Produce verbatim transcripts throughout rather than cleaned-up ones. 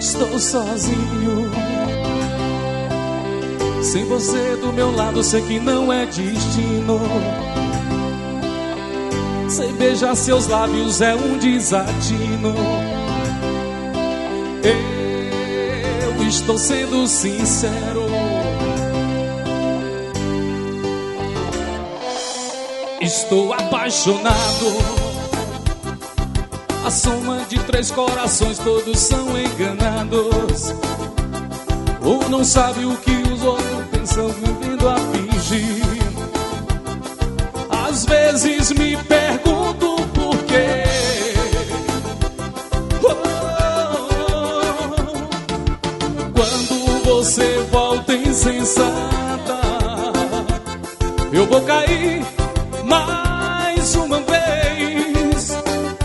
Estou sozinho. Sem você do meu lado, sei que não é destino. Sem beijar seus lábios é um desatino. Eu estou sendo sincero. Estou apaixonado. A soma de três corações, todos são enganados. Ou não sabe o que os outros pensam, vivendo a fingir. Às vezes me pergunto por quê. Oh, quando você volta insensata, eu vou cair mais uma vez.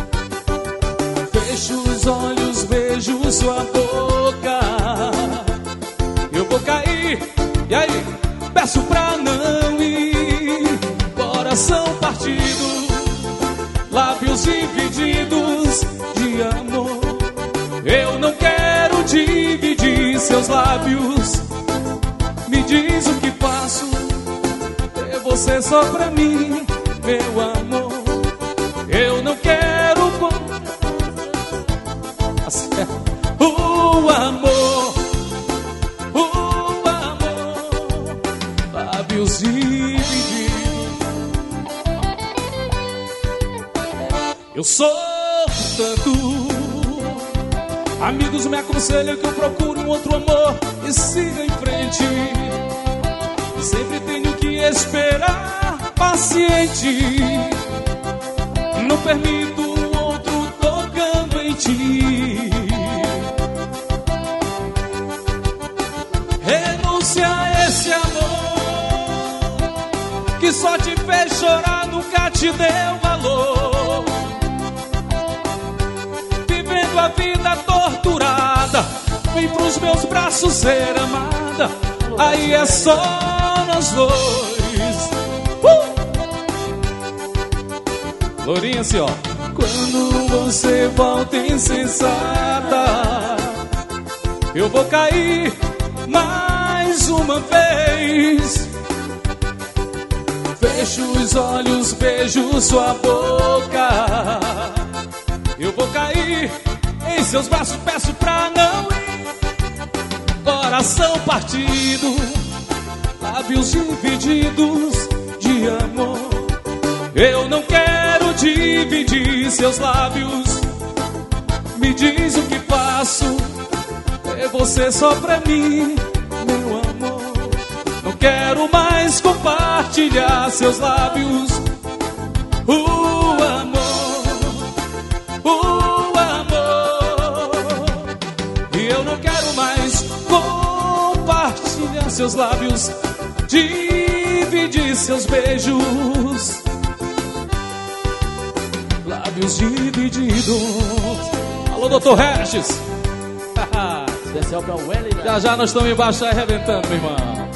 Fecho os olhos, beijo sua boca. Eu vou cair, e aí? Peço pra não ir. Coração partido, lábios divididos de amor. Eu não quero dividir seus lábios. Me diz o que faço, ter você só pra mim, meu amor. Eu não quero o amor, o amor, lábios divididos. Eu sofro tanto. Amigos me aconselham que eu procure um outro amor e siga em frente. Sempre tenho que esperar paciente. Não permito o outro tocando em ti. Renuncia a esse amor que só te fez chorar, nunca te deu valor. Vivendo a vida torturada, vem pros meus braços ser amada. Aí é só nós dois. uh! Lourinha assim, ó. Quando você volta insensata, eu vou cair mais uma vez. Fecho os olhos, beijo sua boca. Eu vou cair em seus braços, peço pra não ir. Coração partido, lábios divididos de amor. Eu não quero dividir seus lábios. Me diz o que faço, é você só pra mim, meu amor. Não quero mais compartilhar seus lábios. O amor, o amor. E eu não quero mais compartilhar seus lábios, dividir seus beijos, lábios divididos. Alô, doutor Regis. Especial pra Welly. Já já nós estamos embaixo arrebentando, meu irmão.